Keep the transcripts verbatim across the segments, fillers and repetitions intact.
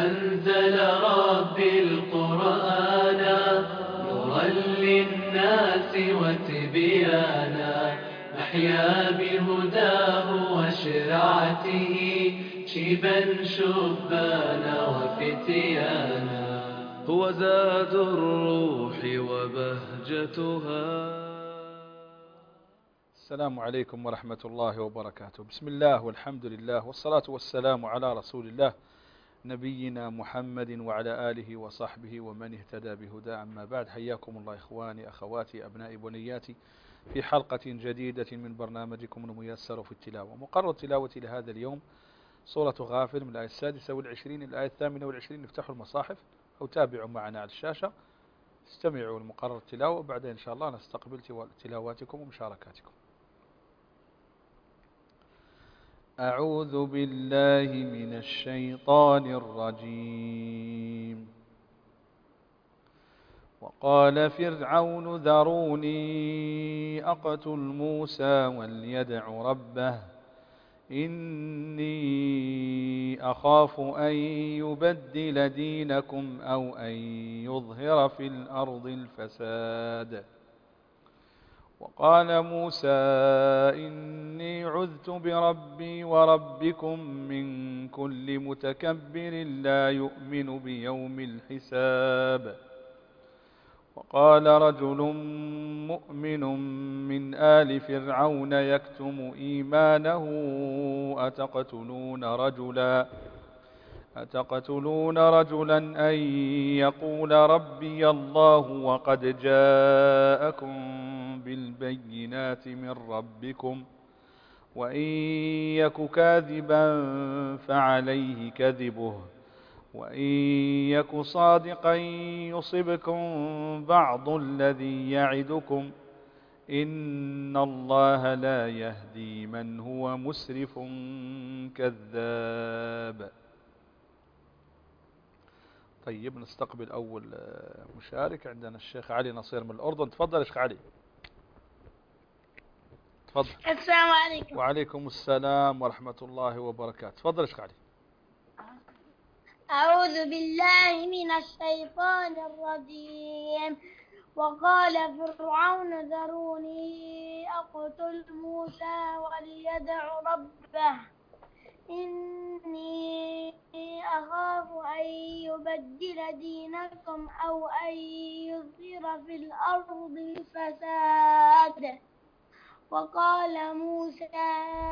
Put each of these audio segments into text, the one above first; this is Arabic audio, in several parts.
أنزل ربي القرآن نورا للناس وتبيانا، نحيا بهداه وشرعته شيبا شبانا وفتيانا. هو زاد الروح وبهجتها. السلام عليكم ورحمة الله وبركاته. بسم الله والحمد لله والصلاة والسلام على رسول الله نبينا محمد وعلى آله وصحبه ومن اهتدى بهدى. أما بعد، حياكم الله إخواني أخواتي أبنائي بنياتي في حلقة جديدة من برنامجكم الميسر في التلاوة. مقرر التلاوة لهذا اليوم سورة غافر من الآية السادسة والعشرين إلى الآية الثامنة والعشرين. افتحوا المصاحف أو تابعوا معنا على الشاشة، استمعوا لمقرر التلاوة وبعدين إن شاء الله نستقبل تلاواتكم ومشاركاتكم. أعوذ بالله من الشيطان الرجيم. وقال فرعون ذروني أقتل موسى وليدع ربه إني أخاف أن يبدل دينكم أو أن يظهر في الأرض الفساد. وقال موسى إني عذت بربي وربكم من كل متكبر لا يؤمن بيوم الحساب. وقال رجل مؤمن من آل فرعون يكتم إيمانه أتقتلون رجلا أتقتلون رجلا أن يقول ربي الله وقد جاءكم بالبينات من ربكم وإن يك كاذبا فعليه كذبه وإن يك صادقا يصبكم بعض الذي يعدكم إن الله لا يهدي من هو مسرف كذاب. طيب، نستقبل أول مشارك. عندنا الشيخ علي نصير من الأردن. تفضل يا شيخ علي. تفضل. السلام عليكم. وعليكم السلام ورحمة الله وبركاته. تفضل يا شيخ علي. أعوذ بالله من الشيطان الرجيم. وقال فرعون ذروني أقتل موسى وليدع ربه إني أخاف أن يبدل دينكم أو أن يظهر في الأرض الفساد. وقال موسى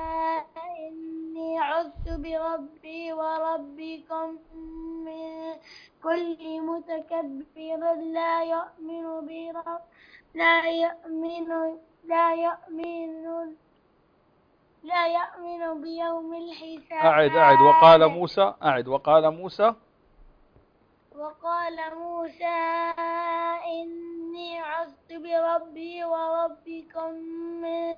إني عذت بربي وربكم من كل متكبر لا يؤمن برب لا يؤمن لا يؤمن لا يؤمن بيوم الحساب. أعد أعد وقال موسى أعد وقال موسى وقال موسى إني عذت بربي وربكم من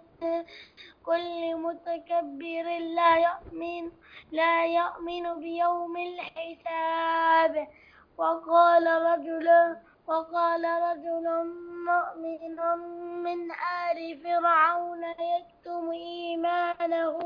كل متكبر لا يؤمن لا يؤمن بيوم الحساب. وقال رجل وقال رجل مؤمن من آل فرعون يكتم إيمانه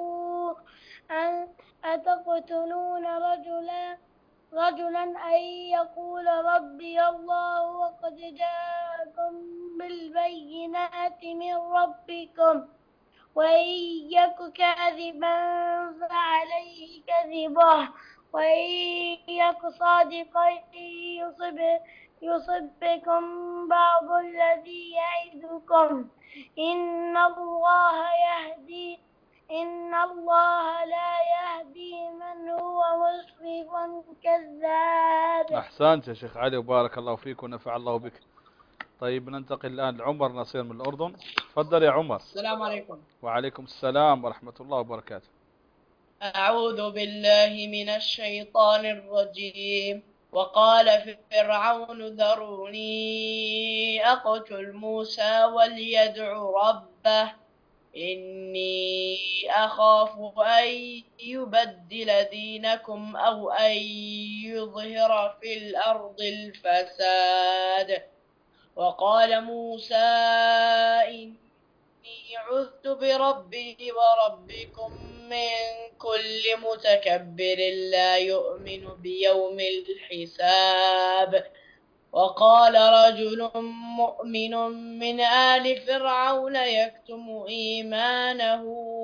أن أتقتلون رجلا رجلا أن يقول ربي الله وقد جاءكم بالبينات من ربكم وإن يك كاذبا فعليه كذبه وإن يك صادقا يصب يصبكم بعض الذي يعدكم إن الله يهدي إن الله لا يهدي من هو مسرف كذاب. أحسنت يا شيخ علي وبارك الله فيك ونفع الله بك. طيب، ننتقل الآن لعمر نصير من الأردن. تفضل يا عمر. السلام عليكم. وعليكم السلام ورحمة الله وبركاته. أعوذ بالله من الشيطان الرجيم. وقال فرعون ذروني أقتل موسى وليدع ربه إني أخاف أن يبدل دينكم أو أن يظهر في الأرض الفساد. وقال موسى إني عذت بربي وربكم من كل متكبر لا يؤمن بيوم الحساب. وقال رجل مؤمن من آل فرعون يكتم إيمانه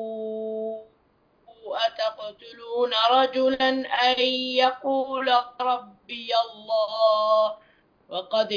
أتقتلون رجلا أن يقول ربي الله وقد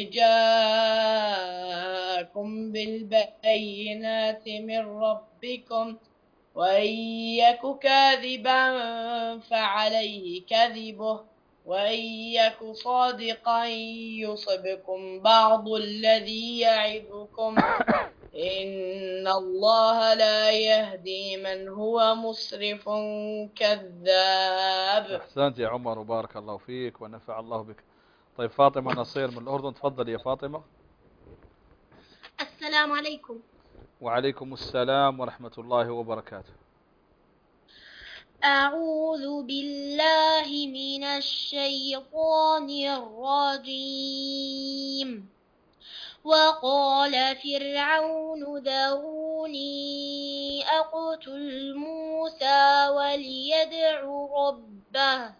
جاءكم بالبينات من ربكم وإن يك كاذبا فعليه كذبه وإن يك صادقا يصبكم بعض الذي يعظكم إن الله لا يهدي من هو مسرف كذاب. أحسنت يا عمر وبارك الله فيك ونفع الله بك. طيب فاطمة نصير من الأردن، تفضل يا فاطمة. السلام عليكم. وعليكم السلام ورحمة الله وبركاته. أعوذ بالله من الشيطان الرجيم. وقال فرعون ذروني أقتل موسى وليدع ربه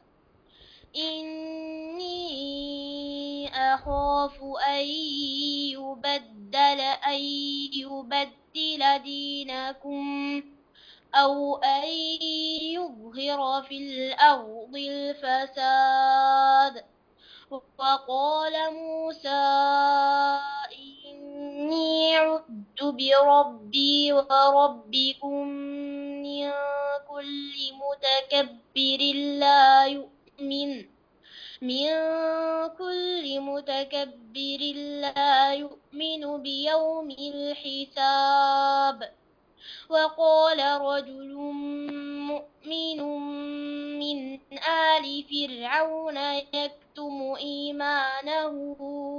إني أخاف أن يبدل أن يبدل دينكم أو أن يظهر في الأرض الفساد. وقال موسى إني عذت بربي وربكم من كل متكبر لا يؤمن من كل متكبر لا يؤمن بيوم الحساب. وقال رجل مؤمن من آل فرعون يكتم إيمانه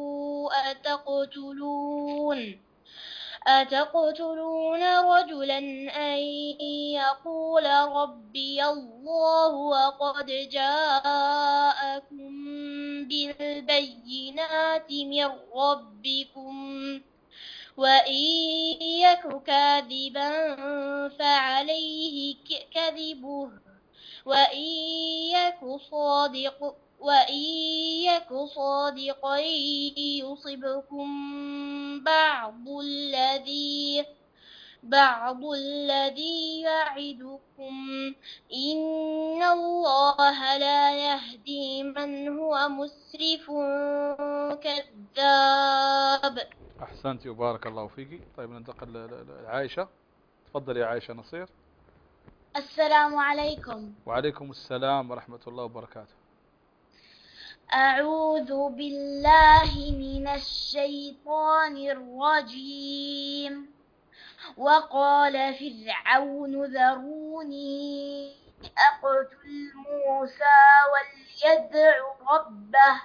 أتقتلون أتقتلون رجلا أن يقول ربي الله وقد جاءكم بالبينات من ربكم وإن يك كاذبا فعليه كذبه وإن يك صادق وإن يك صادقا يصبكم بعض الذي بعض الذي يعدكم إن الله لا يهدي من هو مسرف كذاب. أحسنت وبارك الله فيك. طيب ننتقل لعائشة، تفضل يا عائشة نصير. السلام عليكم. وعليكم السلام ورحمة الله وبركاته. أعوذ بالله من الشيطان الرجيم. وقال فرعون ذروني أقتل موسى وليدع ربه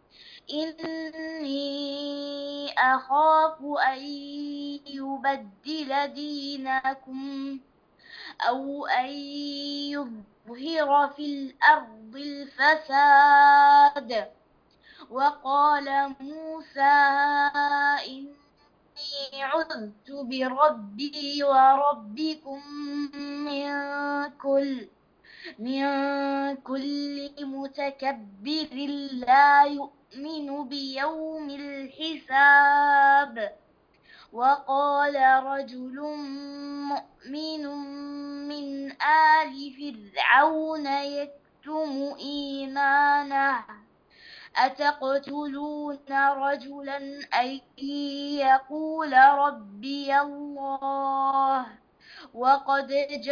إني أخاف أن يبدل دينكم أو أن يظهر في الأرض الفساد. وقال موسى إني عذت بربي وربكم من كل من كل متكبر لا يؤمن بيوم الحساب. وقال رجل مؤمن من آل فرعون يكتم إيمانه أتقتلون رجلا أن يقول ربي الله وقد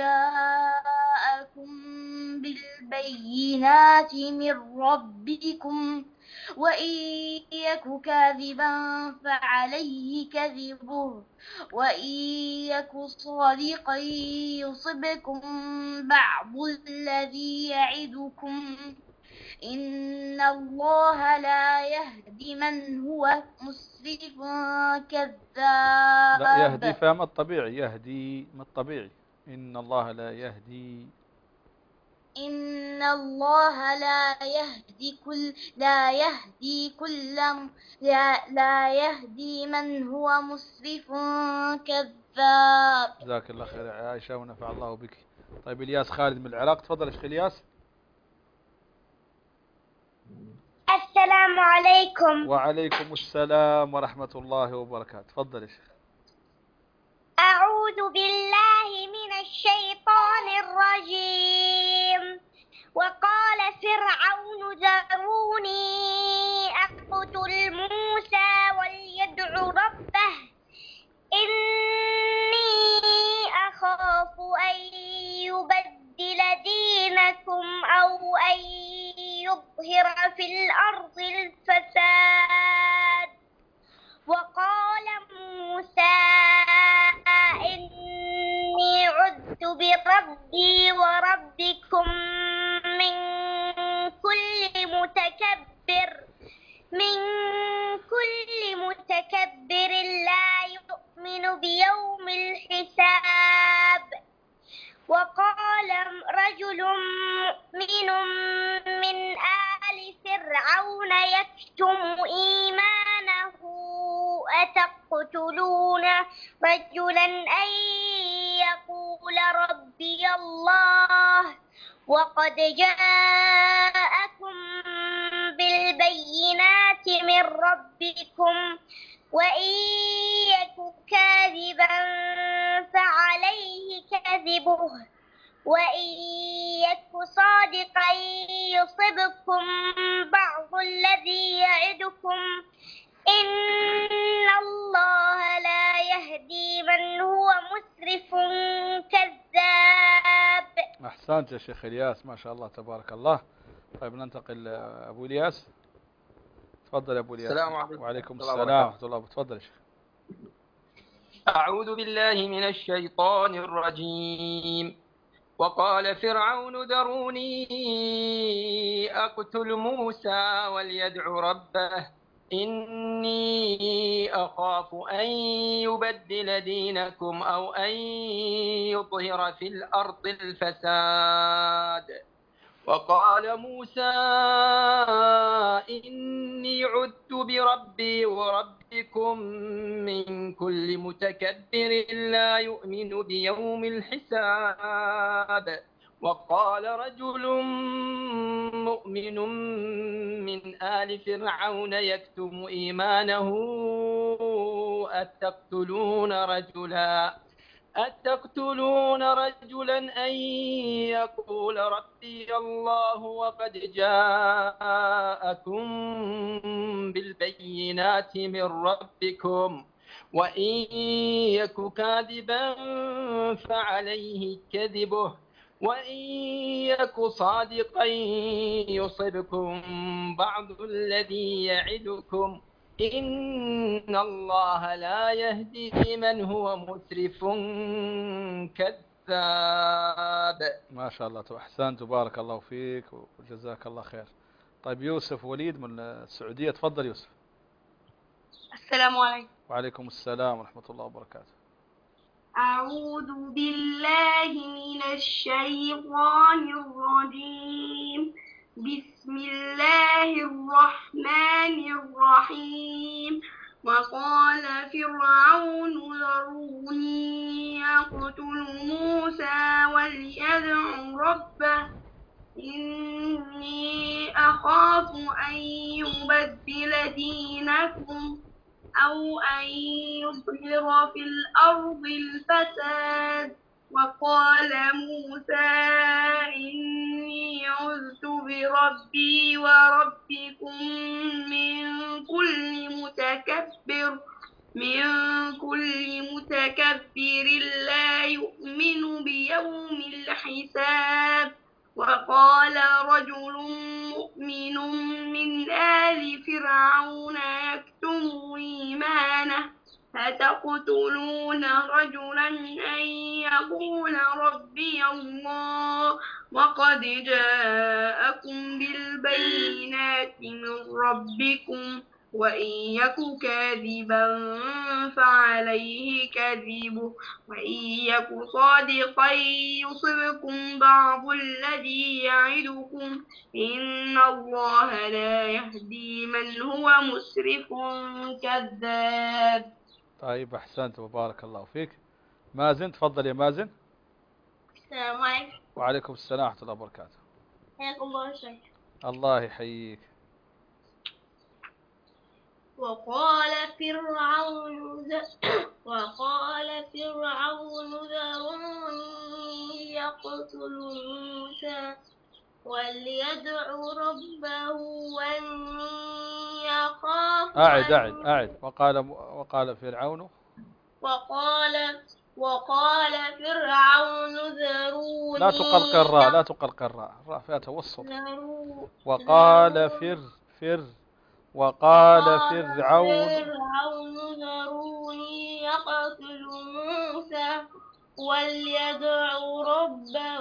جاءكم بالبينات من ربكم وإن يك كاذبا فعليه كذبه وإن يك صادقا يصبكم بعض الذي يعدكم إن الله لا يهدي من هو مسرف كذاب. لا يهدي فما الطبيعي، يهدي ما الطبيعي. إن الله لا يهدي إن الله لا يهدي كل لا يهدي كل لا, لا يهدي من هو مسرف كذاب. جزاك الله خير يا عائشة ونفع الله بك. طيب إلياس خالد من العراق، تفضل يا شيخ إلياس. السلام عليكم. وعليكم السلام ورحمة الله وبركاته، تفضل يا شيخ. أعوذ بالله من الشيطان الرجيم. وقال فرعون ذروني أقتل موسى وليدع ربه إني أخاف أن يبدل دينكم أو أن يظهر في الأرض الفساد. وقال موسى إني عذت بربي وربكم من كل متكبر من كل متكبر لا يؤمن بيوم الحساب. وقال رجل مؤمن من آل فرعون يكتم إيمانه أتقتلون رجلا أن يقول ربي الله وقد جاءكم بالبينات من ربكم وإن يك كاذبا فعليه كذبه وإن يك صادقا يصبكم بعض الذي يعدكم إن الله لا يهدي من هو مسرف كذاب. أحسنت يا شيخ إلياس، ما شاء الله تبارك الله. طيب ننتقل أبو إلياس، تفضل يا أبو إلياس. السلام عليكم. وعليكم السلام ورحمة الله، تفضل يا شيخ. أعوذ بالله من الشيطان الرجيم. وقال فرعون ذروني أقتل موسى وليدع ربه إني أخاف أن يبدل دينكم أو أن يظهر في الأرض الفساد. وقال موسى إني عذت بربي وربكم من كل متكبر لا يؤمن بيوم الحساب. وقال رجل مؤمن من آل فرعون يكتم إيمانه أتقتلون رجلا أتقتلون رجلا أن يقول ربي الله وقد جاءكم بالبينات من ربكم وإن يك كاذبا فعليه كذبه وإن يك صادقا يصبكم بعض الذي يعدكم إن الله لا يهدي من هو مسرف كذاب. ما شاء الله، أحسنت وبارك الله فيك وجزاك الله خير. طيب يوسف وليد من السعودية، تفضل يوسف. السلام عليكم. وعليكم السلام ورحمة الله وبركاته. أعوذ بالله من الشيطان الرجيم. بسم الله الرحمن الرحيم. وقال فرعون ذروني أقتل موسى وليدع ربه إني أخاف أن يبدل دينكم أو أن يظهر في الأرض الفساد. وقال موسى إني عذت بربي وربكم من كل متكبر من كل متكبر لا يؤمن بيوم الحساب. وقال رجل مؤمن من آل فرعون يكتم إيمانه أتقتلون رجلا أن يقول ربي الله وقد جاءكم بالبينات من ربكم وإن يك كاذبا فعليه كذبه وإن يك صادقا يصبكم بعض الذي يعدكم إن الله لا يهدي من هو مسرف كذاب. طيب أحسنت وبارك الله فيك. مازن تفضل يا مازن. السلام عليكم. وعليكم السلام ورحمة الله وبركاته. حياكم الله شيخ. الله يحييك. وقال فرعون وقال فرعون ذروني يقتل موسى وليدع ربه وإني أخاف أعد أن أعد أعد وقال وقال فرعون وقال وقال فرعون ذروني لا تقلقل الراء لا تقلقل الراء الراء فيها توسط. ذرو- وقال ذروني فر فر وقال وقال فرعون فرعون ذروني يقتل موسى وليدع ربه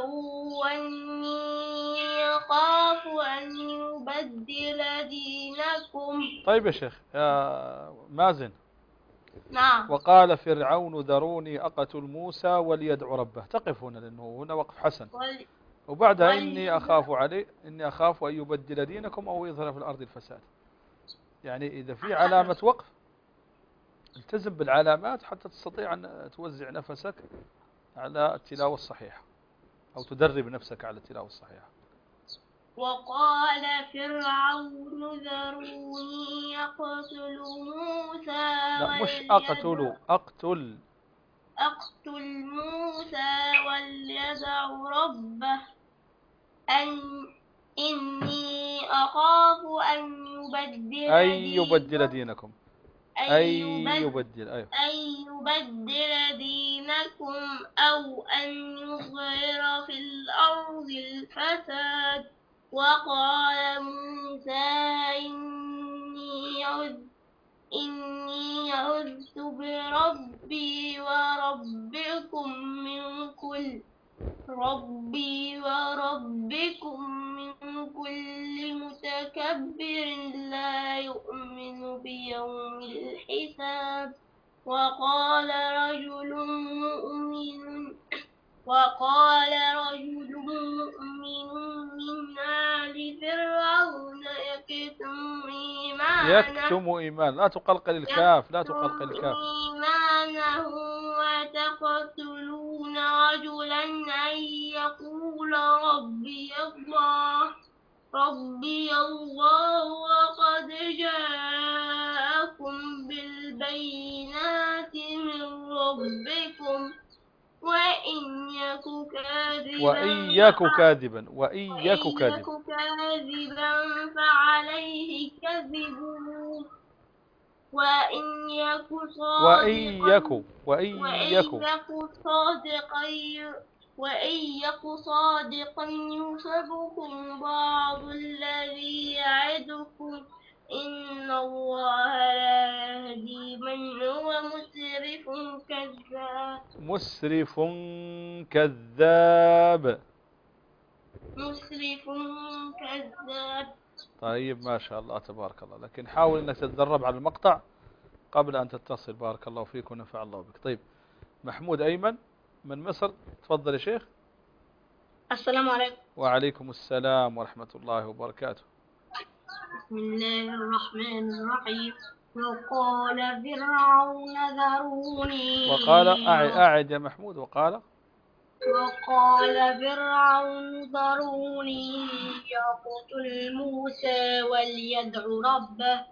وإني أخاف أن يبدل دينكم. طيب يا شيخ يا مازن. نعم. وقال فرعون ذروني أقتل موسى وليدع ربه. تقف هنا لأنه هنا وقف حسن. وال... وبعدها وال... إني أخاف عليه إني أخاف أن يبدل دينكم أو يظهر في الأرض الفساد. يعني إذا في علامة وقف التزم بالعلامات حتى تستطيع أن توزع نفسك على التلاوة الصحيحة أو تدرب نفسك على التلاوة الصحيحة. وقال فرعون ذروني يقتل موسى لا مش أقتل أقتل أقتل موسى وليدع ربه أن إني أخاف أن يبدل أن يبدل دينكم أن يبدل أيوه أن يبدل دينكم أو أن يظهر في الأرض الفساد. وقال موسى إني عذت إني عذت بربي وربكم من كل ربي وربكم من كل متكبر لا يؤمن بيوم الحساب. وقال رجل مؤمن وقال رجل مؤمن من آل فرعون يكتم إيمانه يكتم إيمان لا تقلقل الكاف لا تقلقل الكاف إيمانه وتقتلون رجلا أن يقول ربي الله ربي الله وقد جاءكم بالبينات من ربكم وإن يك كاذبا وإن يك كاذبا وإن يك وإن كاذبا يك كاذبا فعليه كذبه وإن يك وإن صادقا يك وإن وإن يك يك صادقا وإن يك صادقا يصبكم بعض الذي يعدكم إن الله لا يهدي من هو مسرف كذاب مسرف كذاب مسرف كذاب. طيب ما شاء الله تبارك الله، لكن حاول أنك تتدرب على المقطع قبل أن تتصل. بارك الله فيك ونفع الله بك. طيب محمود أيمن من مصر تفضل يا شيخ. السلام عليكم. وعليكم السلام ورحمة الله وبركاته. بسم الله الرحمن الرحيم. وقال فرعون ذروني وقال أعد, أعد يا محمود. وقال وقال فرعون ذروني يقتل موسى وليدع ربه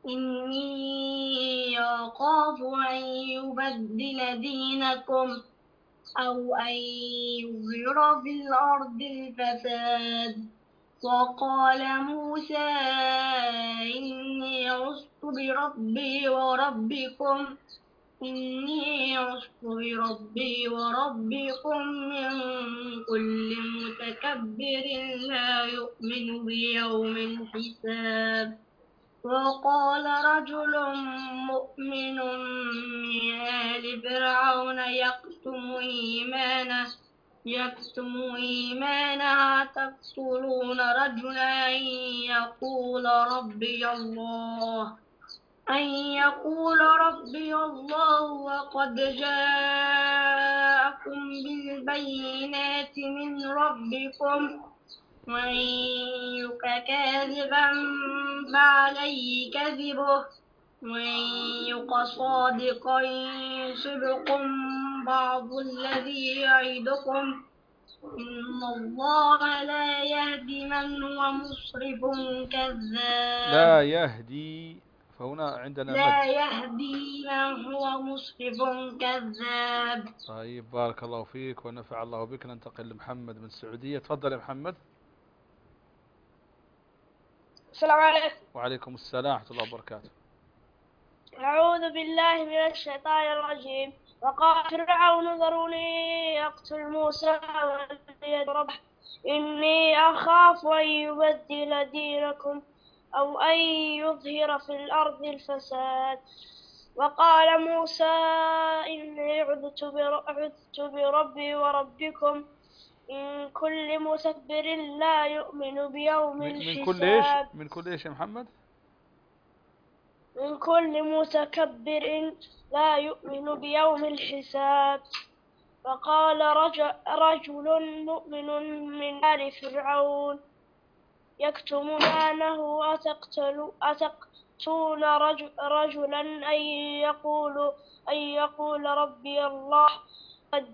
إني أخاف أن يبدل دينكم أو أن يظهر في الأرض الفساد. وقال موسى إني عصت بربي وربكم إني عصت بربي وربكم من كل متكبر لا يؤمن بيوم الحساب. وقال رجل مؤمن من آل فرعون يكتم إيمانه يكتم إيمانه تقتلون رجلا أن يقول ربي الله أن يقول ربي الله وقد جاءكم بالبينات من ربكم وإن يك كاذبا فعليه كذبه وإن يك صادقا يصبكم بعض الذي يعدكم إن الله لا يهدي من هو مسرف كذاب. لا يهدي، فهنا عندنا مد. لا يهدي من هو مسرف كذاب. طيب بارك الله فيك ونفع الله بك. ننتقل لمحمد من السعودية. تفضل يا محمد. السلام عليكم. وعليكم السلام ورحمة الله وبركاته. أعوذ بالله من الشيطان الرجيم. وقال فرعون ذروني أقتل موسى وليدع ربه إني أخاف أن يبدل دينكم أو أن يظهر في الأرض الفساد. وقال موسى إني عذت بر- عذت بربي وربكم من كل متكبر لا يؤمن بيوم من من كل ايش؟ الحساب. من كل ايش يا محمد؟ من كل متكبر لا يؤمن بيوم الحساب. وقال رجل, رجل مؤمن من آل فرعون يكتم إيمانه أتقتل أتقتلون رجل رجلا أن يقول أن يقول ربي الله قد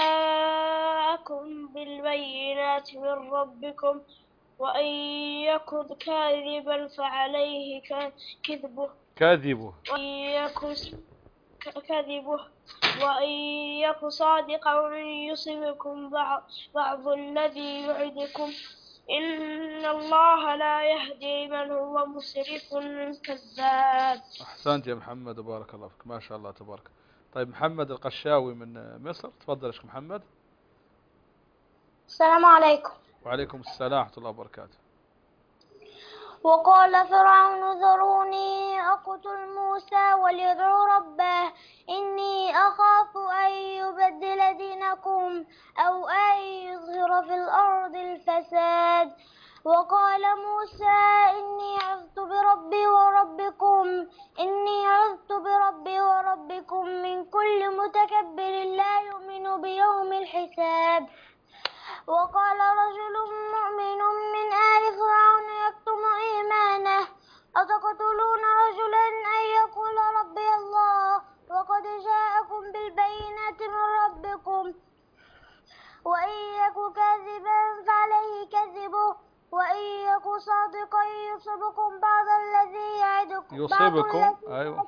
جاءكم بالبينات من ربكم وإن يكن كاذبا فعليه كذبه كاذبه. وإن يكن كذبه وإن يك صادقا يصبكم بعض, بعض الذي يعدكم إن الله لا يهدي من هو مسرف كذاب. أحسنت يا محمد وبارك الله فيك، ما شاء الله تبارك. طيب محمد القشاوي من مصر. تفضل يا شيخ محمد. السلام عليكم. وعليكم السلام ورحمة الله وبركاته. وقال فرعون ذروني أقتل موسى وليدع ربه إني أخاف أن يبدل دينكم أو أن يظهر في الأرض الفساد. وقال موسى إني عذت بربي وربكم إني عذت بربي وربكم من كل متكبر لا يؤمن بيوم الحساب. وقال رجل مؤمن من آل فرعون يكتم إيمانه أتقتلون رجلا أن يقول ربي الله وقد جاءكم بالبينات من ربكم وإن يك كاذبا فعليه كذبه وإن يك صادقا يصبكم بعض الذي يعدكم يصيبكم. أيوة.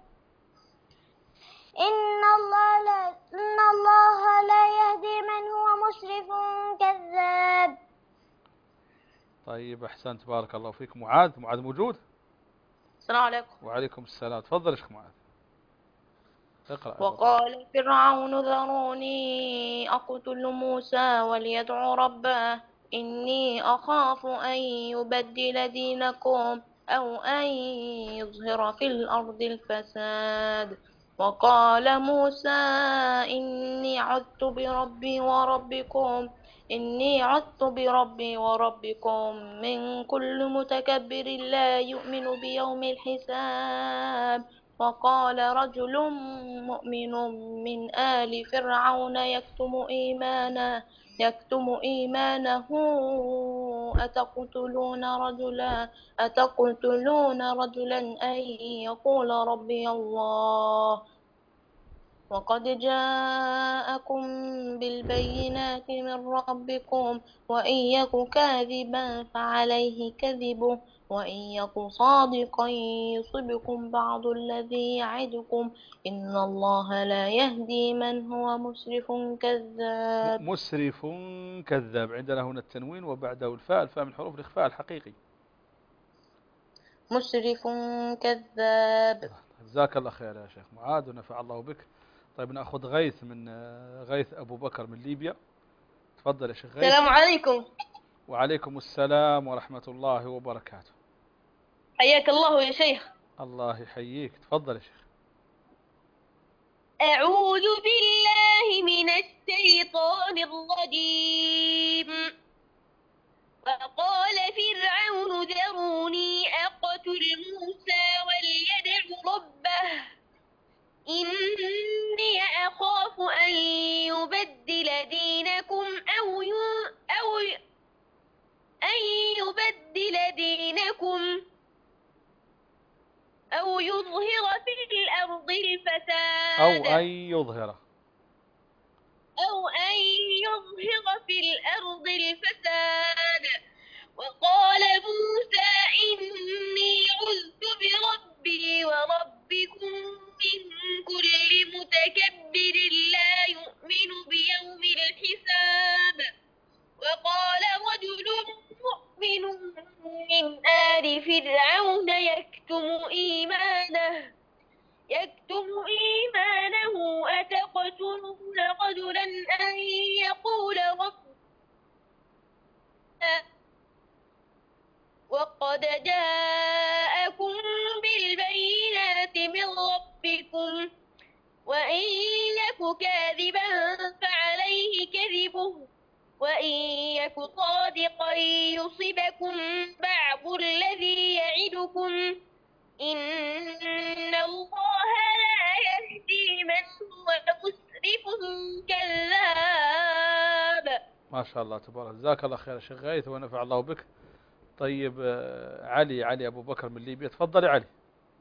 إن الله لا إن الله لا يهدي من هو مسرف كذاب. طيب أحسنت بارك الله فيك. معاذ. معاذ موجود؟ السلام عليكم. وعليكم السلام. تفضل يا شيخ معاذ. اقرأ. وقال فرعون ذروني أقتل موسى وليدع ربه إني أخاف أن يبدل دينكم أو أن يظهر في الأرض الفساد. وقال موسى إني عذت بربي وربكم إني عذت بربي وربكم من كل متكبر لا يؤمن بيوم الحساب. وقال رجل مؤمن من آل فرعون يكتم إيمانه يكتم إيمانه أتقتلون رجلا أتقتلون رجلا أن يقول ربي الله وقد جاءكم بالبينات من ربكم وإن يك كاذبا فعليه كذبه وإن يك صادقا يصبكم بعض الذي يعدكم إن الله لا يهدي من هو مسرف كذاب. مسرف كذاب. عندنا هنا التنوين وبعده الفاء. الفاء من حروف الإخفاء الحقيقي. مسرف كذاب. جزاك الله خير يا شيخ معاذ ونفع الله بك. طيب نأخذ غيث من غيث أبو بكر من ليبيا. تفضل يا شيخ غيث. السلام عليكم. وعليكم السلام ورحمة الله وبركاته. حياك الله يا شيخ. الله يحييك. تفضل يا شيخ. أعوذ بالله من الشيطان الرجيم. وقال فرعون ذروني أقتل موسى وليدع ربه إني أخاف أن يبدل دينكم أو أو أن يبدل دينكم أو يظهر في الأرض الفساد. أو أن يظهر. أو أن يظهر في الأرض الفساد. وقال موسى إني عذت بربي وربكم من كل متكبر لا يؤمن بيوم الحساب. وقال رجل مؤمن من آل فرعون يكتم إيمانه يكتم إيمانه أتقتلون رجلا أن يقول رب وقد جاءكم بالبينات من ربكم وإن يك كاذبا فعليه كذبه وإن يك صادقا يصبكم بعض الذي يعدكم إن الله لا يهدي من هو مسرف كذاب. ما شاء الله تبارك. جزاك الله خير شيخ غايث ونفع الله بك. طيب علي علي أبو بكر من ليبيا، تفضل يا علي.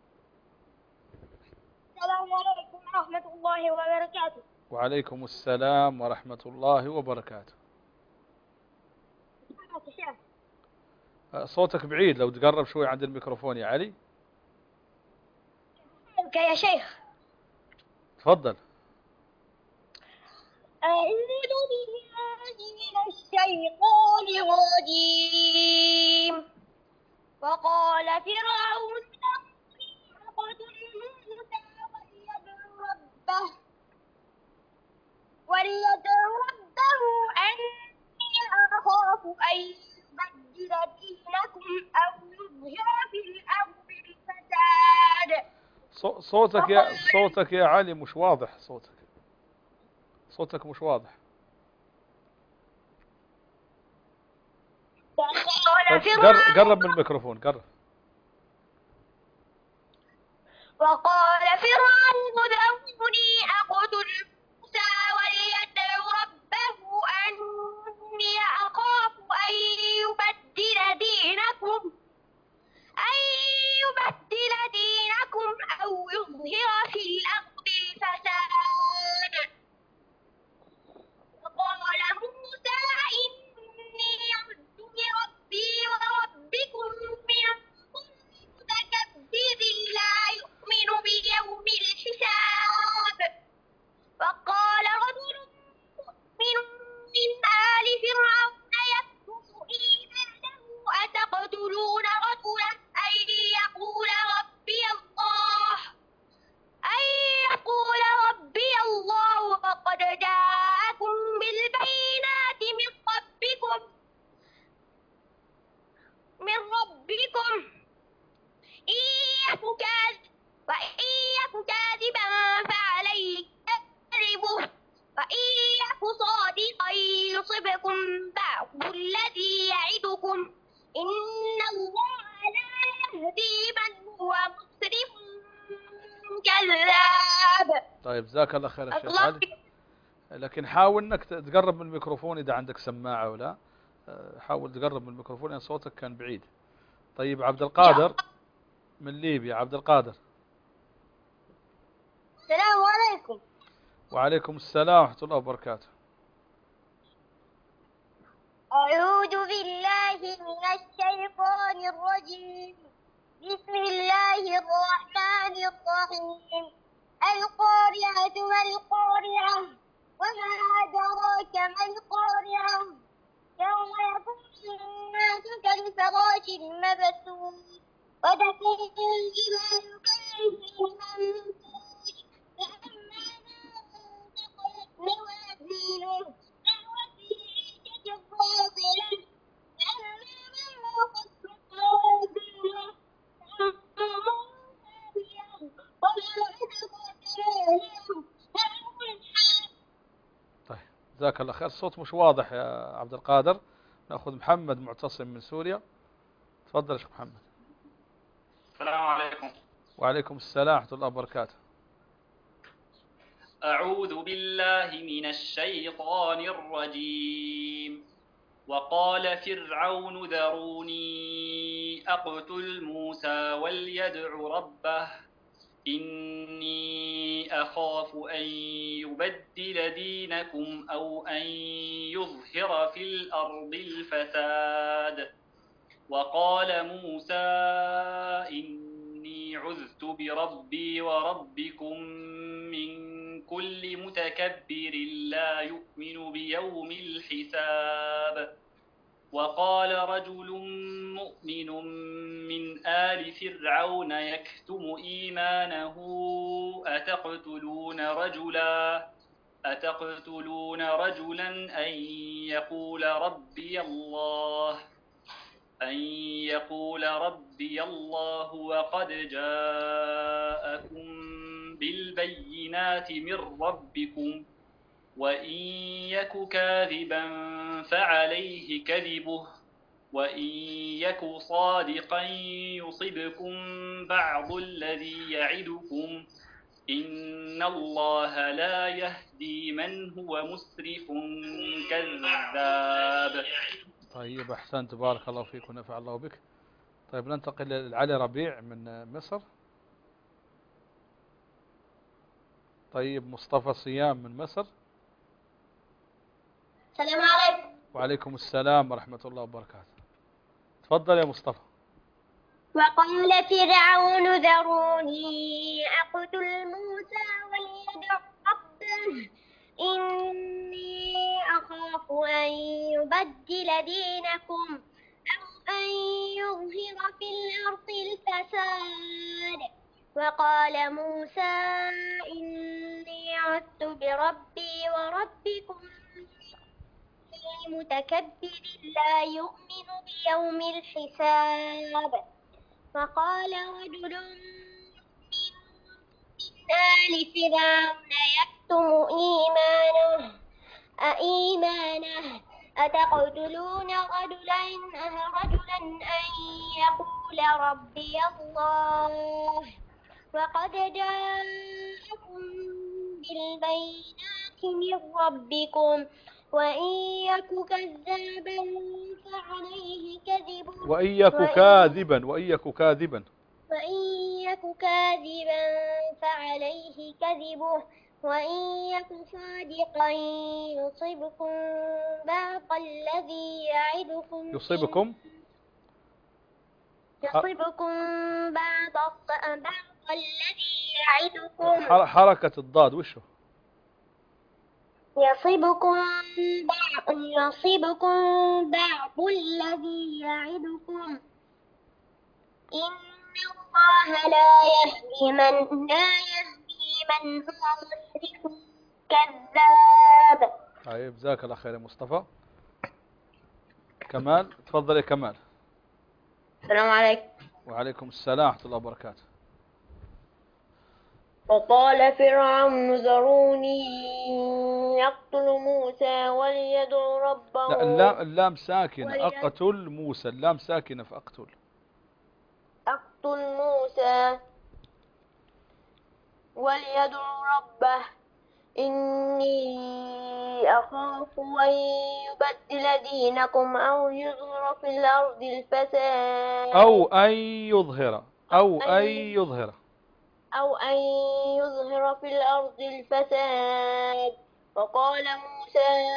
السلام عليكم ورحمة الله وبركاته. وعليكم السلام ورحمة الله وبركاته. صوتك بعيد، لو تقرب شوي عند الميكروفون يا علي. يا شيخ. تفضل. أعوذ بالله من الشيطان الرجيم. وقال فرعون أقتل موسى وليدع ربه وليدع ربه أني أخاف أن يبدل دينكم أو يظهر في الأرض الفساد. صوتك يا صوتك يا علي مش واضح. صوتك صوتك مش واضح. قرب من الميكروفون، قرب. وقال فرعون ذروني أقتل موسى وليدع ربه أني أخاف أن يبدل دينكم أن يبدل دينكم أو يظهر في الأرض الفساد. وقال موسى إني عذت بربي وربكم من كل متكبر لا يؤمن بيوم الحساب. وقال رجل مؤمن من آل فرعون يكتم إيمانه أتقتلون رجلا أن يقول ربي الله أن يقول ربي الله وقد جاءكم بالبينات من ربكم من ربكم إن يك كاذب وإن يك كاذبا فعليه كذبه وإن يك صادقا يصبكم بعض الذي يعدكم إن الله لا يهدي من هو مسرف كذاب. طيب جزاك الله خير الشيخ علي، لكن حاول انك تقرب من الميكروفون اذا عندك سماعه ولا حاول تقرب من الميكروفون لان صوتك كان بعيد. طيب عبد القادر من ليبيا. عبد القادر. السلام عليكم. وعليكم السلام ورحمة الله وبركاته. أعوذ بالله من الشيطان الرجيم. بسم الله الرحمن الرحيم. القارعة ما القارعة وما أدراك ما القارعة يوم يكون الناس كالفراش المبثوث وتكون الجبال كالعهن المنفوش فأما من ثقلت موازينه فهو في عيشة راضية وأما من خفت موازينه فأمه هاوية وما أدراك ما هي نار حامية. طيب جزاك الله خير. الصوت مش واضح يا عبد القادر. نأخذ محمد معتصم من سوريا. تفضل يا شيخ محمد. السلام عليكم. وعليكم السلام ورحمة الله وبركاته. أعوذ بالله من الشيطان الرجيم. وقال فرعون ذروني أقتل موسى وليدع ربه إني أخاف أن يبدل دينكم أو أن يظهر في الأرض الفساد. وقال موسى إني عذت بربي وربكم من كل متكبر لا يؤمن بيوم الحساب. وقال رجل مؤمن من آل فرعون يكتم إيمانه أتقتلون رجلا أتقتلون رجلا أن يقول ربي الله أن يقول ربي الله وقد جاءكم بالبينات من ربكم وإن يك كاذبا فعليه كذبه وإن يك صادقا يصبكم بعض الذي يعدكم إن الله لا يهدي من هو مسرف كذاب. طيب أحسنت، بارك الله فيك ونفع الله بك. طيب ننتقل لعلي ربيع من مصر. طيب مصطفى صيام من مصر. السلام عليكم. وعليكم السلام ورحمة الله وبركاته. تفضل يا مصطفى. وقال فرعون ذروني أقتل موسى وليدع ربه إني أخاف أن يبدل دينكم أو أن يظهر في الأرض الفساد. وقال موسى إني عذت بربي وربكم متكبر لا يؤمن بيوم الحساب. وقال رجل من آل فرعون يكتم إيمانه أإيمانه أتقتلون رجلا رجلا أن يقول ربي الله وقد جاءكم بالبينات من ربكم وإن يك كذابا فعليه كذبه وإن يك كاذبا وإن يك كاذبا وإن يك كاذبا فعليه كذبه وإن يك صادقا يصبكم بعض الذي يعدكم يصيبكم يصبكم بعض بعض الذي يعدكم. حركة الضاد وشه؟ يصيبكم بعض يصيبكم بعض الذي يعدكم إن الله لا يهدي من لا يهدي من هو مسرف كذاب. طيب جزاك الله خير يا مصطفى. كمال تفضل يا كمال. السلام عليكم. وعليكم السلام ورحمة الله وبركاته. وقال فرعون ذروني يقتل موسى وليدع ربه. لا اللام, اللام ساكنة. أقتل موسى، اللام ساكنة فأقتل. أقتل موسى وليدع ربه إني أخاف أن يبدل دينكم أو يظهر في الأرض الفساد أو أن يظهر أو أن يظهر أو أن يظهر في الأرض الفساد. وقال موسى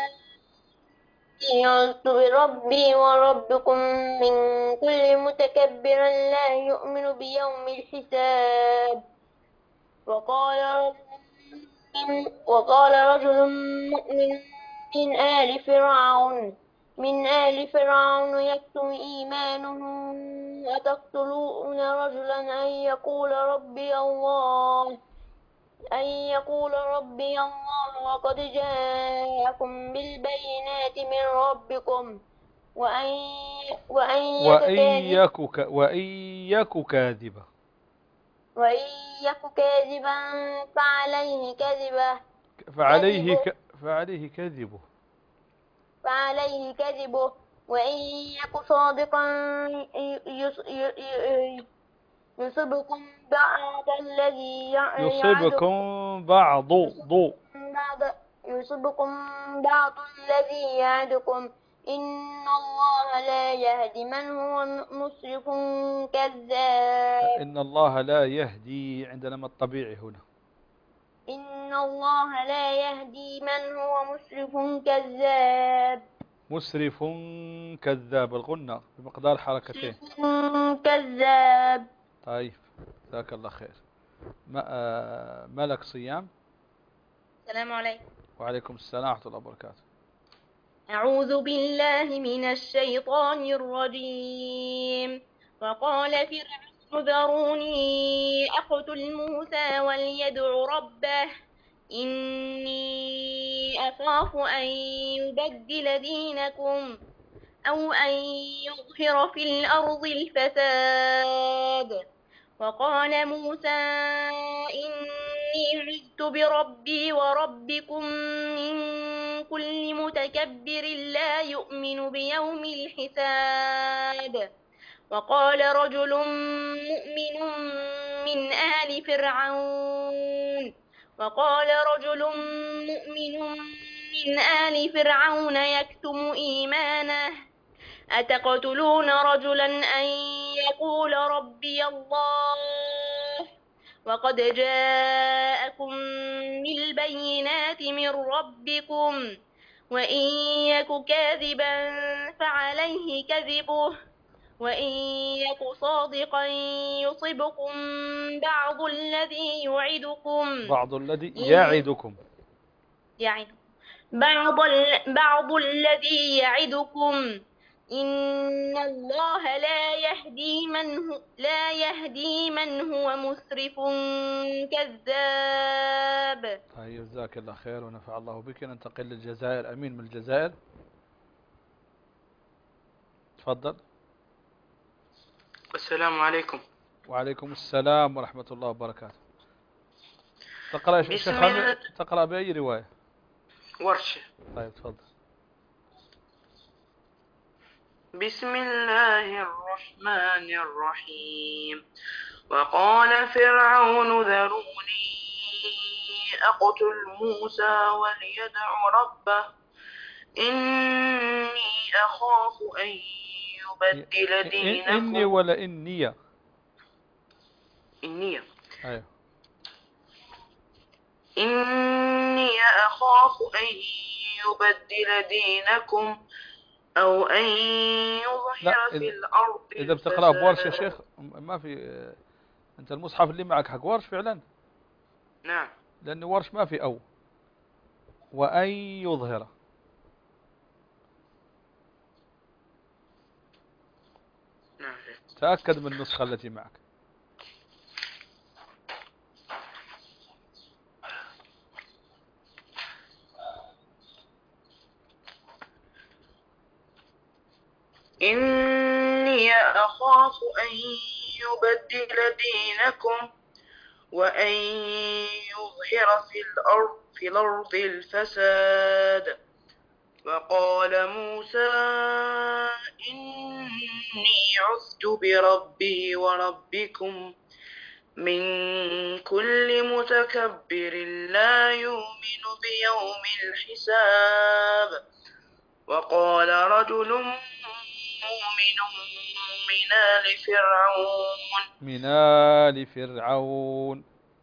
عذت بربي وربكم من كل متكبر لا يؤمن بيوم الحساب. وقال وقال رجل مؤمن من آل فرعون من آل فرعون يكتم إيمانه أتقتلون رجلا أن يقول ربي الله أن يقول ربي الله وقد جاءكم بالبينات من ربكم وأن وأن يك وإن يك كاذبا وإن يك كاذبا فعليه كذبه فعليه ك... فعليه كذبه فعليه كذبه وإن يك صادقا يصبكم بعض الذي يصيبكم بعض ضوء يصبكم بعض الذي يعدكم إن الله لا يهدي من هو مسرف كذاب. إن الله لا يهدي عندنا ما الطبيعي هنا. إن الله لا يهدي من هو مسرف كذاب. مسرف كذاب، الغنة بمقدار حركتين. مسرف كذاب. طيب جزاك الله خير. ما آه ملك صيام. السلام عليكم. وعليكم السلام ورحمة الله وبركاته. أعوذ بالله من الشيطان الرجيم. وقال فرعون ذروني أقتل موسى وليدع ربه إني أخاف أن يبدل دينكم أو أن يظهر في الأرض الفساد. وقال موسى إني عذت بربي وربكم من كل متكبر لا يؤمن بيوم الحساب. وقال رجل مؤمن من آل فرعون وقال رجل مؤمن من آل فرعون يكتم إيمانه أتقتلون رجلا أن يقول ربي الله وقد جاءكم بالبينات من ربكم وإن يك كاذبا فعليه كذبه وإن يك صادقا يصبكم بعض الذي يعدكم بعض الذي يعدكم يعني بعض, بعض الذي يعدكم إن الله لا يهدي من هو لا يهدي من هو مسرف كذاب. طيب جزاك الله خير ونفع الله بك. ننتقل للجزائر. أمين من الجزائر تفضل. السلام عليكم. وعليكم السلام ورحمة الله وبركاته. تقرأ يا شيخ حميد؟ تقرأ بأي رواية؟ ورشة. طيب تفضل. بسم الله الرحمن الرحيم. وقال فرعون ذروني أقتل موسى وليدع ربه إني أخاف أن يبدل دينكم. إني ولا إنية؟ إنية. أيوه. إني أخاف أن يبدل دينكم أو أن يظهر في الأرض. إذا بتقرأ بورش يا شيخ ما في. أنت المصحف اللي معك حق ورش فعلا؟ نعم. لأن ورش ما في أو وأن يظهر. نعم. تأكد من النسخة التي معك. إني أخاف أن يبدل دينكم وأن يظهر في الأرض في الأرض الفساد. وقال موسى إني عذت بربي وربكم من كل متكبر لا يؤمن بيوم الحساب. وقال رجل مؤمن من آل فرعون من آل فرعون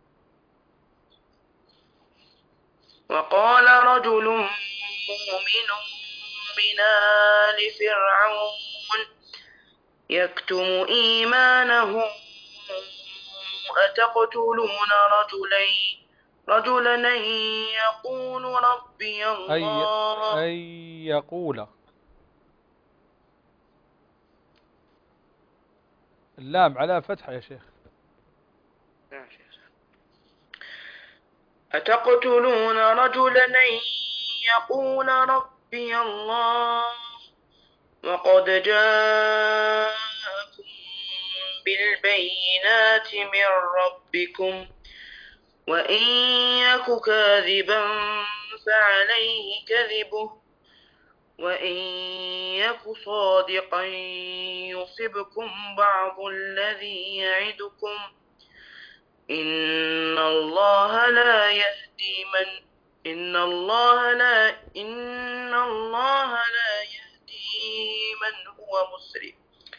وقال رجل مؤمن من آل فرعون يكتم إيمانه أتقتلون رجلين رجلا يقول ربي الله أي, أي يقول. اللام على فتحة يا شيخ. أتقتلون رجلا يقول ربي الله وقد جاءكم بالبينات من ربكم وإن يك كاذبا فعليه كذبه وإن يك صادقا يصبكم بعض الذي يعدكم إن الله لا يهدي من إن الله لا إن الله لا يهدي من هو مسرف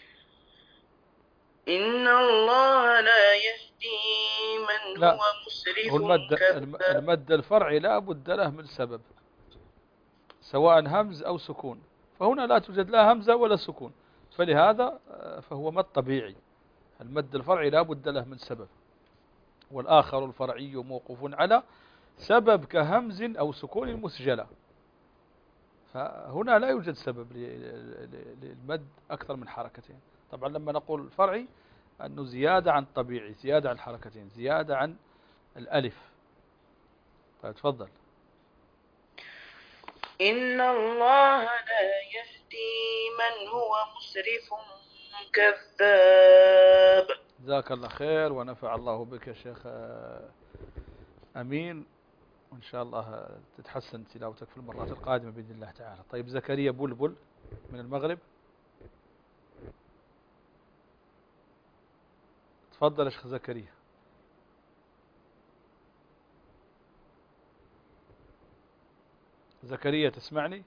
إن الله لا يهدي من لا، هو مسرف هو المد الم- كذاب. المد الفرعي لا بد له من سبب، سواء همز أو سكون، فهنا لا توجد لا همزة ولا سكون، فلهذا آه، فهو مد طبيعي. المد الفرعي لا بد له من سبب، والآخر الفرعي موقوف على سبب كهمز أو سكون مسجلة، فهنا لا يوجد سبب للمد أكثر من حركتين. طبعا لما نقول فرعي أنه زيادة عن طبيعي، زيادة عن حركتين، زيادة عن الألف. طيب تفضل. إن الله لا يهدي من هو مسرف كذاب. جزاك الله خير ونفع الله بك يا شيخ أمين، وإن شاء الله تتحسن تلاوتك في المرات القادمة بإذن الله تعالى. طيب زكريا بلبل من المغرب، تفضل يا شيخ زكريا. زكريا تسمعني؟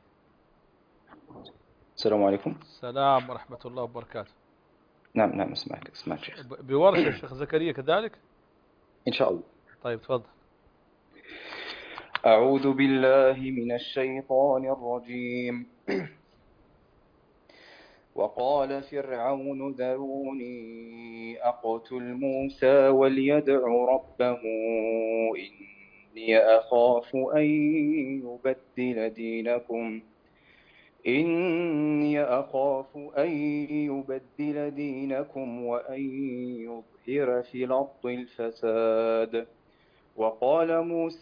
السلام عليكم. السلام ورحمة الله وبركاته. نعم نعم اسمعك اسمعك شيخ. بورشة الشيخ زكريا كذلك إن شاء الله. طيب تفضل. أعوذ بالله من الشيطان الرجيم. وقال فرعون ذروني أقتل موسى وليدع ربه إني أخاف أن يبدل دينكم إني أخاف أن يبدل دينكم وأن يظهر في الأرض الفساد. وقال موسى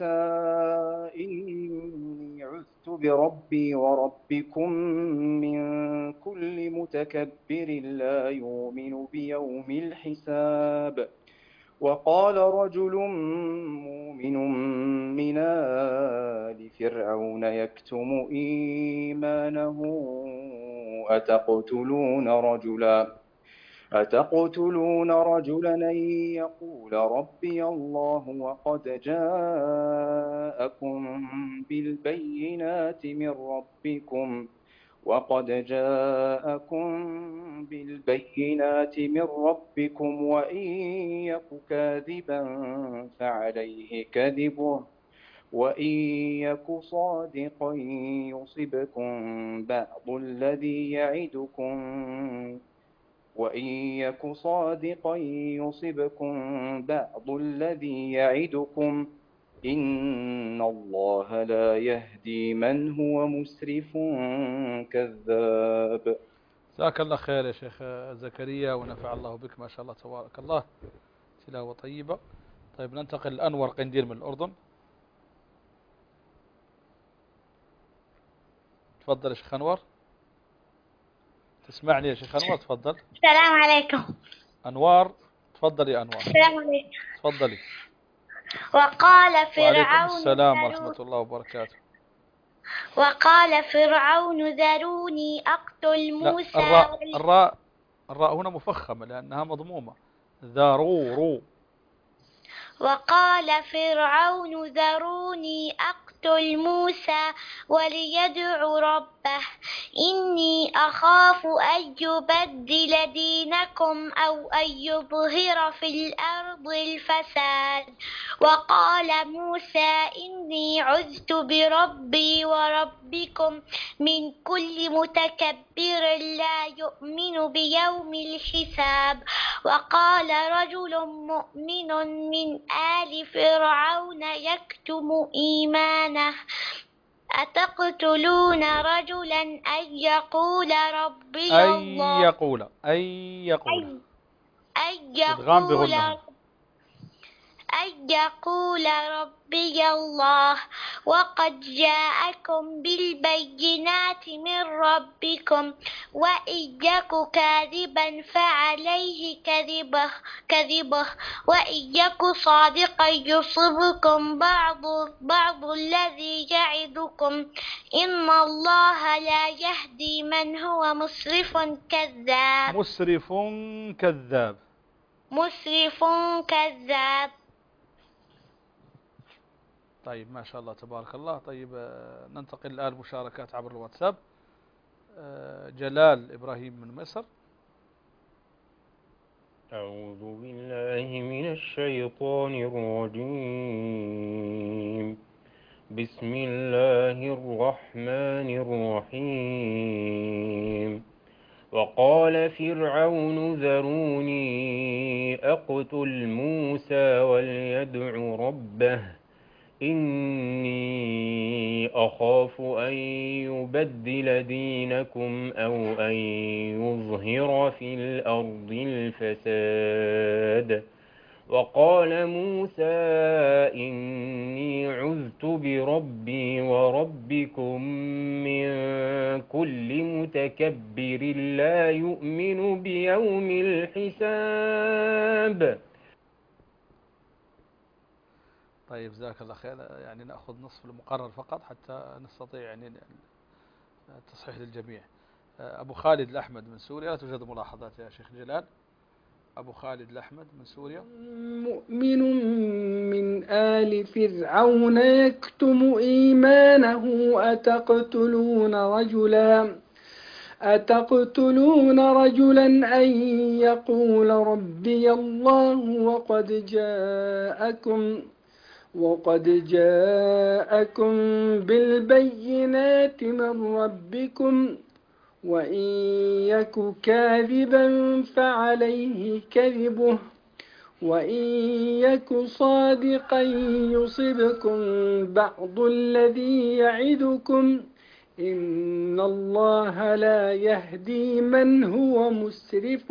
إني عذت بربي وربكم من كل متكبر لا يؤمن بيوم الحساب. وقال رجل مؤمن من آل فرعون يكتم إيمانه أتقتلون رجلا أتقتلون رجلا أن يقول ربي الله وقد جاءكم بالبينات من ربكم وقد جاءكم بالبينات من ربكم وإن يك كاذبا فعليه كذبه وإن يك صادقا يصبكم بعض الذي يعدكم وإن يك صادقا يصبكم بعض الذي يعدكم إن الله لا يهدي من هو مسرف كذاب. جزاك الله خير يا شيخ زكريا ونفع الله بك، ما شاء الله تبارك الله، تلاوة طيبة. طيب ننتقل لأنور قنديل من الأردن، تفضل يا شيخ أنور. تسمعني يا شيخ أنور؟ تفضل. السلام عليكم. أنوار تفضل يا أنوار. السلام عليكم. تفضلي. وقال فرعون وعليكم السلام ورحمة الله وبركاته. وقال فرعون ذروني أقتل موسى. الراء الراء الراء هنا مفخمة لأنها مضمومة. ذرورو. وقال فرعون ذروني أقتل موسى وليدع ربه إني أخاف أن يبدل دينكم أو أن يظهر في الأرض الفساد. وقال موسى إني عذت بربي وربكم من كل متكبر لا يؤمن بيوم الحساب. وقال رجل مؤمن من آل فرعون يكتم إيمانه أتقتلون رجلا أن يقول ربي الله أن يقول أن يقول أن يقول أن يقول ربي الله وقد جاءكم بالبينات من ربكم وإن يك كاذبا فعليه كذبه كذبه وإن يك صادقا يصبكم بعض بعض الذي يعدكم إن الله لا يهدي من هو مسرف كذاب. مسرف كذاب. مسرف كذاب. طيب ما شاء الله تبارك الله. طيب ننتقل الآن مشاركات عبر الواتساب. جلال إبراهيم من مصر. أعوذ بالله من الشيطان الرجيم. بسم الله الرحمن الرحيم. وقال فرعون ذروني أقتل موسى وليدع ربه إني أخاف أن يبدل دينكم أو أن يظهر في الأرض الفساد. وقال موسى إني عذت بربي وربكم من كل متكبر لا يؤمن بيوم الحساب. طيب جزاك الله خير. يعني نأخذ نصف المقرر فقط حتى نستطيع يعني التصحيح للجميع. أبو خالد الأحمد من سوريا. لا توجد ملاحظات يا شيخ جلال. أبو خالد الأحمد من سوريا. مؤمن من آل فرعون يكتم إيمانه أتقتلون رجلا أتقتلون رجلا أن يقول ربي الله وقد جاءكم وقد جاءكم بالبينات من ربكم وإن يك كاذبا فعليه كذبه وإن يك صادقا يصبكم بعض الذي يعدكم إن الله لا يهدي من هو مسرف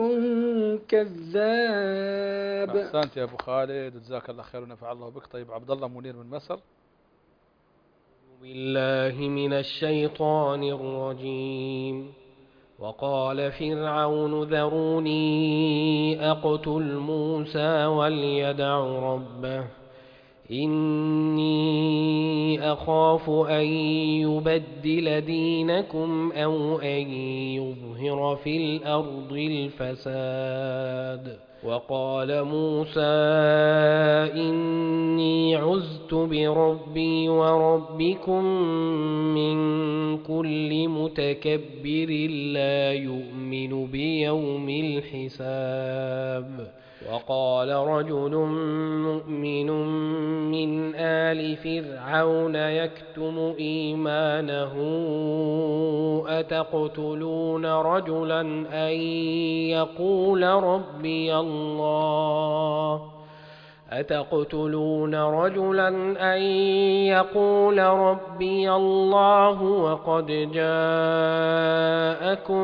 كذاب. أحسنت يا أبو خالد وجزاك الله خير ونفع الله بك. طيب عبد الله منير من مصر. بالله من الشيطان الرجيم. وقال فرعون ذروني أقتل موسى وليدع ربه إني أخاف أن يبدل دينكم أو أن يظهر في الأرض الفساد. وقال موسى إني عذت بربي وربكم من كل متكبر لا يؤمن بيوم الحساب. وقال رجل مؤمن من آل فرعون يكتم إيمانه أتقتلون رجلا أن يقول ربي الله أتقتلون رجلا أن يقول ربي الله وقد جاءكم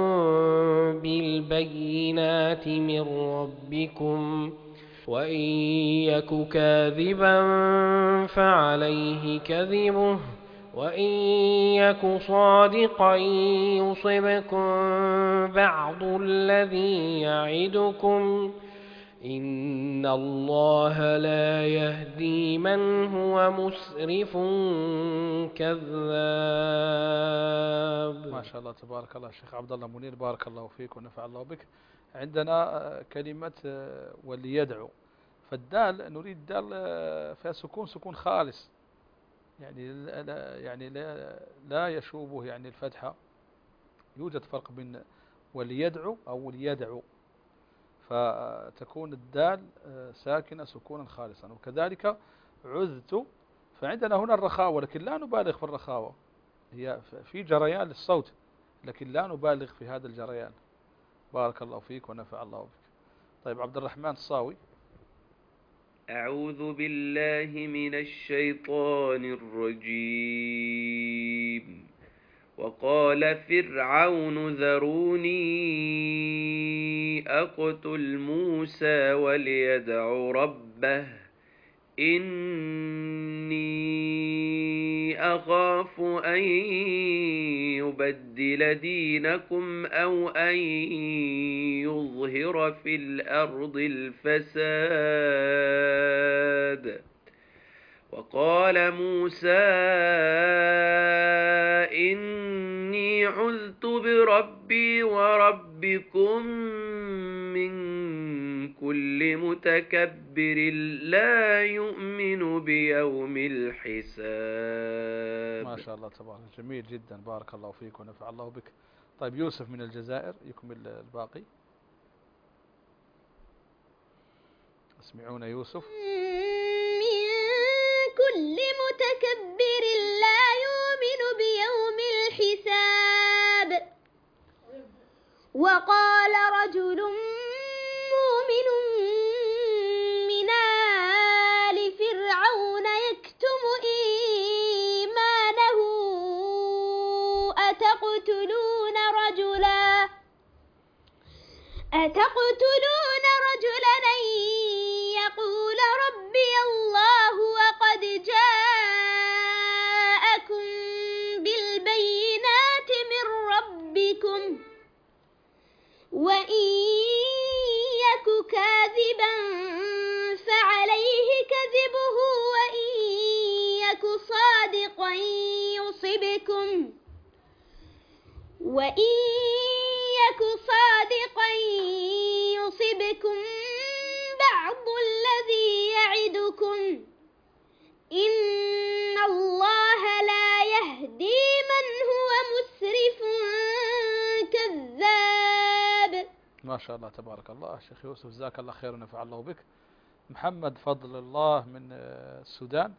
بالبينات من ربكم وإن يك كاذبا فعليه كذبه وإن يك صادقا يصبكم بعض الذي يعدكم إن الله لا يهدي من هو مسرف كذاب. ما شاء الله تبارك الله. شيخ عبد الله منير بارك الله فيك ونفع الله بك. عندنا كلمة وليدعو، فالدال نريد دال فيها سكون سكون خالص، يعني لا يعني لا, لا يشوبه يعني الفتحة. يوجد فرق بين وليدعو أو وليدعو، فتكون الدال ساكنة سكونا خالصا. وكذلك عذت، فعندنا هنا الرخاوة لكن لا نبالغ في الرخاوة، هي في جريان للصوت لكن لا نبالغ في هذا الجريان. بارك الله فيك ونفع الله بك. طيب عبد الرحمن الصاوي. أعوذ بالله من الشيطان الرجيم. وقال فرعون ذروني أقتل موسى وليدع ربه إني أخاف أن يبدل دينكم أو أن يظهر في الأرض الفساد. وقال موسى إني عذت بربي وربكم من كل متكبر لا يؤمن بيوم الحساب. ما شاء الله تبارك، جميل جدا، بارك الله فيك ونفع الله بك. طيب يوسف من الجزائر يكمل الباقي. اسمعون يوسف. من كل متكبر لا يؤمن بيوم الحساب. وقال رجل مؤمن من آل فرعون يكتم إيمانه أتقتلون رجلا أتقتلون رجلا أن يقول ربي الله وقد جاءكم بالبينات من ربكم وإن يك كاذبا فعليه كذبه وإن يك صادقا يصبكم وإن يك صادقا يصبكم بعض الذي يعدكم إن الله لا يهدي من هو مسرف كذاب. ما شاء الله تبارك الله شيخ يوسف، جزاك الله خير ونفع الله بك. محمد فضل الله من السودان.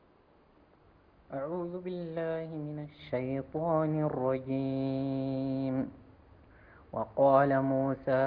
أعوذ بالله من الشيطان الرجيم. وقال موسى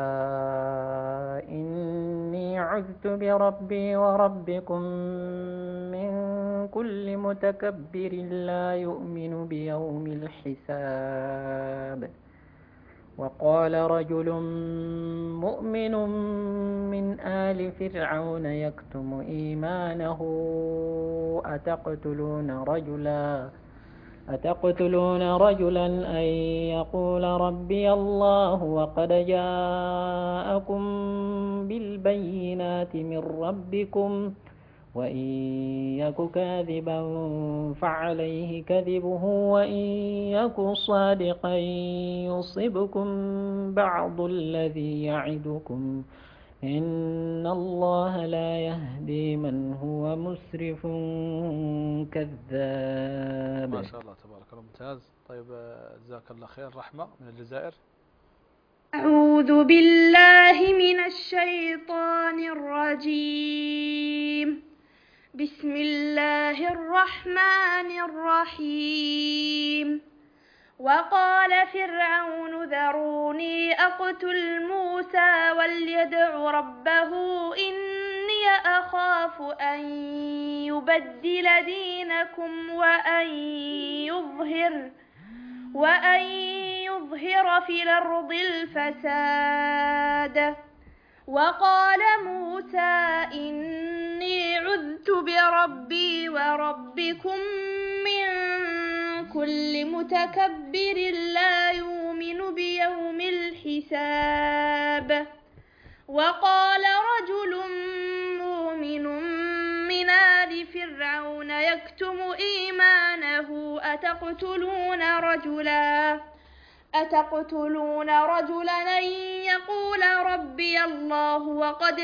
إني عذت بربي وربكم من كل متكبر لا يؤمن بيوم الحساب. وقال رجل مؤمن من آل فرعون يكتم إيمانه أتقتلون رجلا أتقتلون رجلا أن يقول ربي الله وقد جاءكم بالبينات من ربكم وإن يك كاذبا فعليه كذبه وإن يك صادقا يصبكم بعض الذي يعدكم إن الله لا يهدي من هو مسرف كذاب. ما شاء الله تبارك الله ممتاز. طيب جزاك الله خير. رحمة من الجزائر. أعوذ بالله من الشيطان الرجيم. بسم الله الرحمن الرحيم. وقال فرعون ذروني أقتل موسى وليدع ربه إني أخاف أن يبدل دينكم وأن يظهر وأن يظهر في الأرض الفساد. وقال موسى إني عذت بربي وربكم من كل متكبر لا يؤمن بيوم الحساب. وقال رجل مؤمن من آل فرعون يكتم إيمانه أتقتلون رجلا أتقتلون رجلا أن يقول ربي الله وقد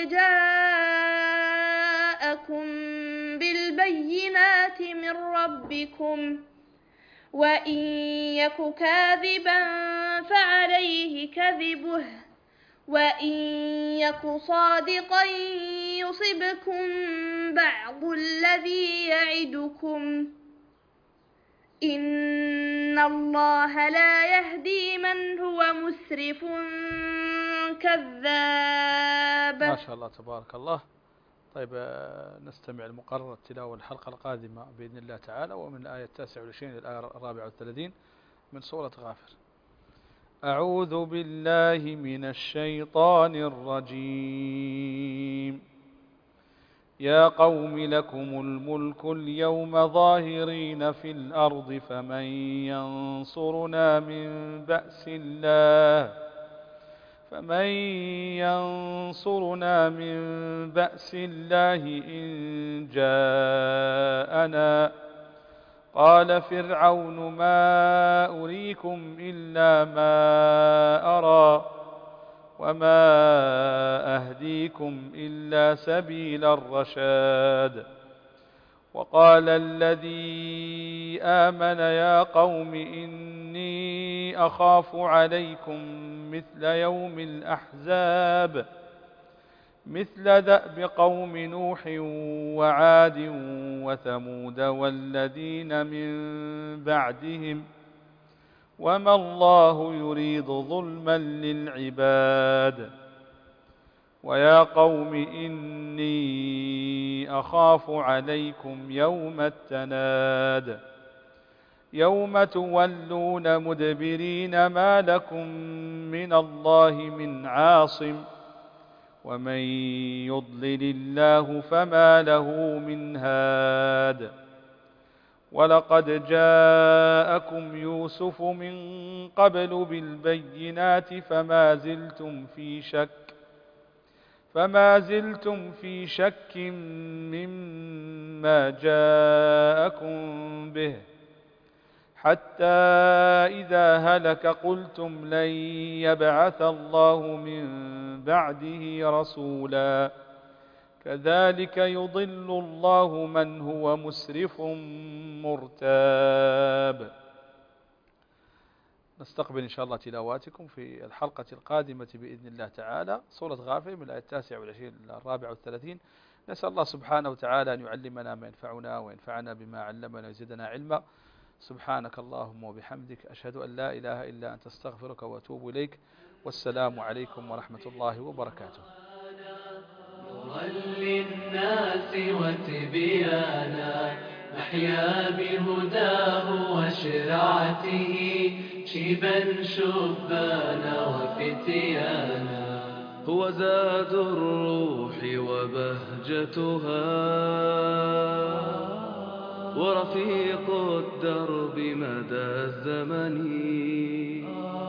جاءكم بالبينات من ربكم وإن يك كاذبا فعليه كذبه وإن يك صادقا يصبكم بعض الذي يعدكم إن الله لا يهدي من هو مسرف كذاب. ما شاء الله تبارك الله. طيب نستمع لمقرر التلاوة الحلقة القادمة بإذن الله تعالى، ومن الآية التاسعة والعشرين إلى الآية الرابعة والثلاثين من سورة غافر. أعوذ بالله من الشيطان الرجيم. يا قوم لكم الملك اليوم ظاهرين في الأرض فمن ينصرنا من بأس الله فمن ينصرنا من بأس الله إن جاءنا. قال فرعون ما أريكم إلا ما أرى وما أهديكم إلا سبيل الرشاد. وقال الذي آمن يا قوم إني إني أخاف عليكم مثل يوم الأحزاب مثل دأب قوم نوح وعاد وثمود والذين من بعدهم وما الله يريد ظلما للعباد ويا قوم إني أخاف عليكم يوم التناد يوم تولون مدبرين ما لكم من الله من عاصم ومن يضلل الله فما له من هاد ولقد جاءكم يوسف من قبل بالبينات فما زلتم في شك فما زلتم في شك مما جاءكم به حتى إذا هلك قلتم لن يبعث الله من بعده رسولا كذلك يضل الله من هو مسرف مرتاب. نستقبل إن شاء الله تلاواتكم في الحلقة القادمة بإذن الله تعالى سورة غافر من الآية التاسعة والعشرين إلى الرابعة والثلاثين. نسأل الله سبحانه وتعالى أن يعلمنا ما ينفعنا وينفعنا بما علمنا ويزيدنا علما. سبحانك اللهم وبحمدك أشهد أن لا إله إلا أنت استغفرك وأتوب إليك والسلام عليكم ورحمة الله وبركاته. نورا للناس وتبيانا نحيا بهداه وشرعته شيبا شبانا وفتيانا هو زاد الروح وبهجتها ورفيق الدرب مدى الزمن